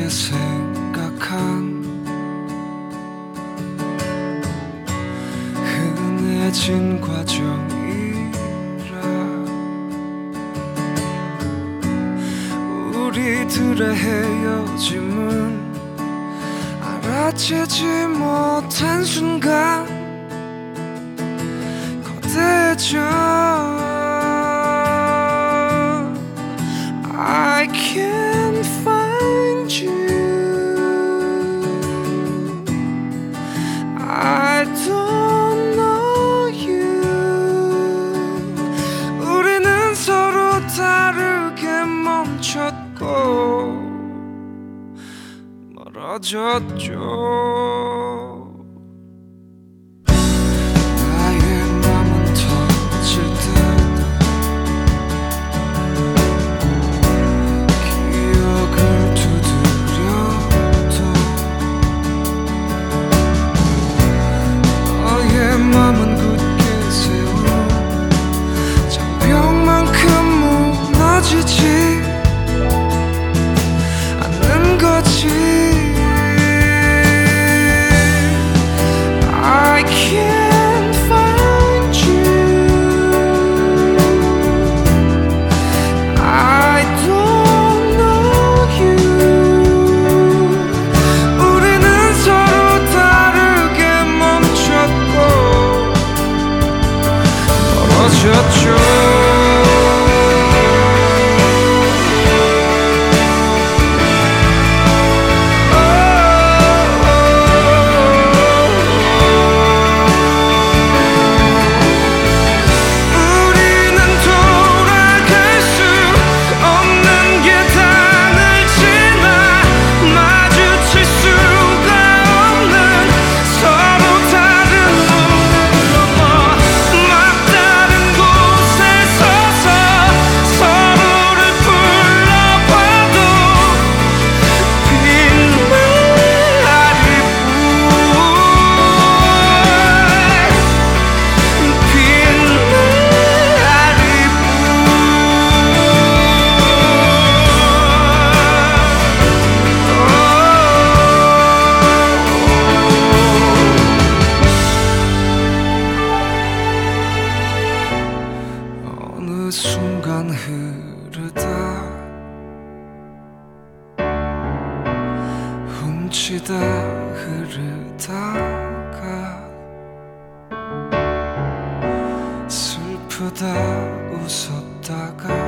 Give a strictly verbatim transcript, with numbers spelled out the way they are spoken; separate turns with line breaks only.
깊게 생각한 흔해진 과정이라 우리들의 헤어짐은 알아채지 못한 순간 거대해져. I can't find you. I don't know you. 우리는 서로 다르게 멈췄고 멀어졌죠. 않는 거지. I can't find you. I don't know you. 우리는 서로 다르게 멈췄고 멀어졌죠. 순간 흐르다 훔치다 흐르다가 슬프다 웃었다가